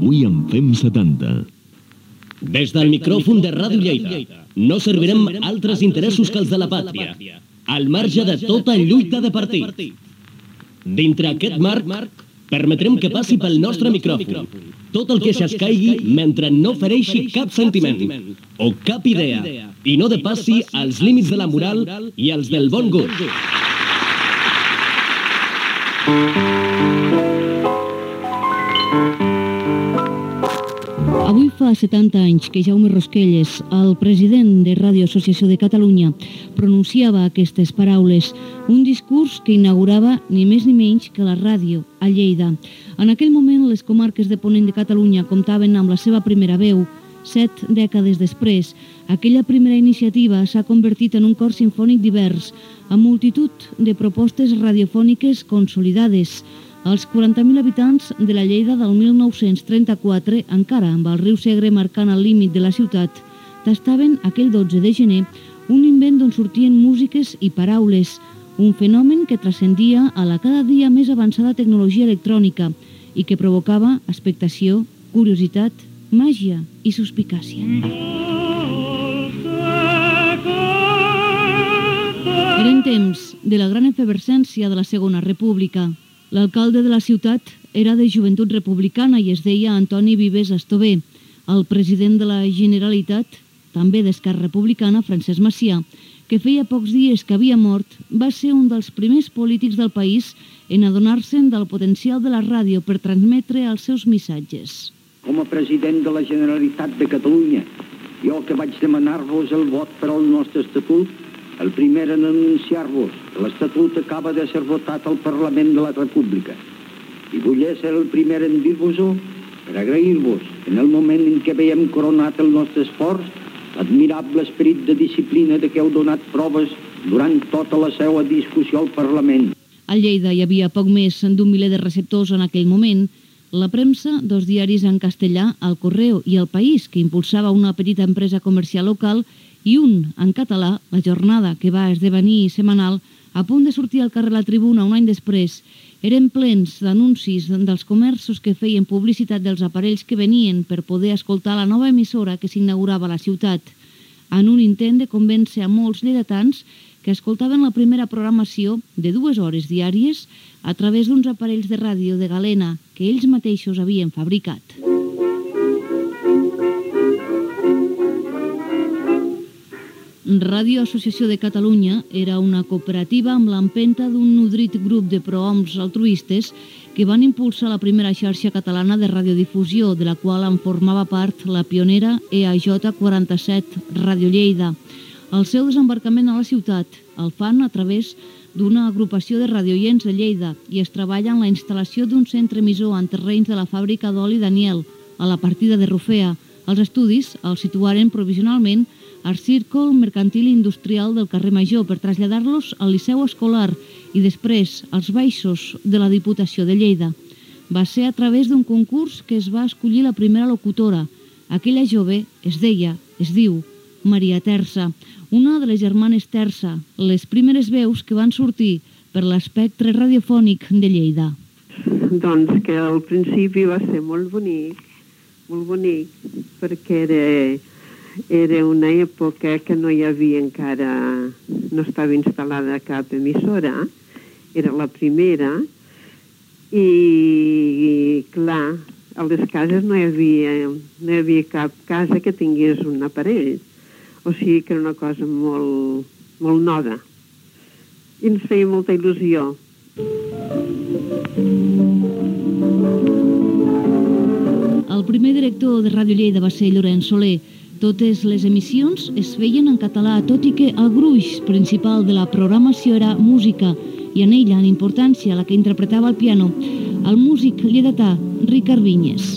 Avui en fem 70. Des del micròfon de Ràdio Lleida no servirem altres interessos que els de la pàtria, al marge de tota lluita de partit. Dintre aquest marc, permetrem que passi pel nostre micròfon tot el que s'escaigui mentre no fereixi cap sentiment o cap idea i no depassi els límits de la moral i els del bon gust. Avui fa 70 anys que Jaume Rosquelles, el president de Ràdio Associació de Catalunya, pronunciava aquestes paraules, un discurs que inaugurava ni més ni menys que la ràdio a Lleida. En aquell moment, les comarques de Ponent de Catalunya comptaven amb la seva primera veu. 7 dècades després, aquella primera iniciativa s'ha convertit en un cor simfònic divers, amb multitud de propostes radiofòniques consolidades. Els 40.000 habitants de la Lleida del 1934, encara amb el riu Segre marcant el límit de la ciutat, tastaven aquell 12 de gener un invent d'on sortien músiques i paraules, un fenomen que transcendia a la cada dia més avançada tecnologia electrònica i que provocava expectació, curiositat, màgia i suspicàcia. Eren temps de la gran efervescència de la Segona República. L'alcalde de la ciutat era de Joventut Republicana i es deia Antoni Vives Estové. El president de la Generalitat, també d'Esquerra Republicana, Francesc Macià, que feia pocs dies que havia mort, va ser un dels primers polítics del país en adonar-se'n del potencial de la ràdio per transmetre els seus missatges. Com a president de la Generalitat de Catalunya, jo que vaig demanar-vos el vot per al nostre estatut, el primer en anunciar-vos que l'Estatut acaba de ser votat al Parlament de la República. I vull ser el primer en dir-vos-ho per agrair-vos en el moment en què veiem coronat el nostre esforç, l'admirable esperit de disciplina de què heu donat proves durant tota la seva discussió al Parlament. A Lleida hi havia poc més d'un miler de receptors en aquell moment. La premsa, 2 diaris en castellà, El Correo i El País, que impulsava una petita empresa comercial local, i un, en català, La Jornada, que va esdevenir setmanal, a punt de sortir al carrer La Tribuna un any després, eren plens d'anuncis dels comerços que feien publicitat dels aparells que venien per poder escoltar la nova emissora que s'inaugurava a la ciutat, en un intent de convèncer a molts lleidatans que escoltaven la primera programació de 2 hores diàries a través d'uns aparells de ràdio de galena que ells mateixos havien fabricat. Ràdio Associació de Catalunya era una cooperativa amb l'empenta d'un nodrit grup de prohoms altruistes que van impulsar la primera xarxa catalana de radiodifusió, de la qual en formava part la pionera EAJ47 Ràdio Lleida. El seu desembarcament a la ciutat el fan a través d'una agrupació de radioients de Lleida i es treballa en la instal·lació d'un centre emissor en terrenys de la fàbrica d'oli Daniel, a la partida de Rufea. Els estudis els situaren provisionalment al Círcol Mercantil Industrial del carrer Major per traslladar-los al Liceu Escolar i després als baixos de la Diputació de Lleida. Va ser a través d'un concurs que es va escollir la primera locutora. Aquella jove es diu Maria Terça, una de les germanes Terça, les primeres veus que van sortir per l'espectre radiofònic de Lleida. Doncs que al principi va ser molt bonic, perquè era una època que no hi havia encara, no estava instal·lada cap emissora, era la primera, i clar, a les cases no hi havia cap casa que tingués un aparell, o sigui que era una cosa molt, molt nova, i ens feia molta il·lusió. El primer director de Ràdio Lleida va ser Llorenç Soler. Totes les emissions es feien en català, tot i que el gruix principal de la programació era música, i en ella, en importància, la que interpretava el piano, el músic lleidatà Ricard Vinyes.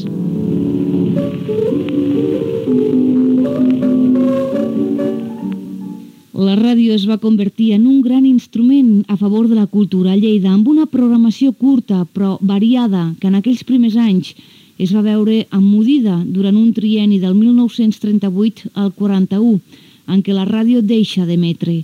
La ràdio es va convertir en un gran instrument a favor de la cultura a Lleida, amb una programació curta però variada, que en aquells primers anys es va veure emmudida durant un trienni del 1938 al 41, en què la ràdio deixa d'emetre.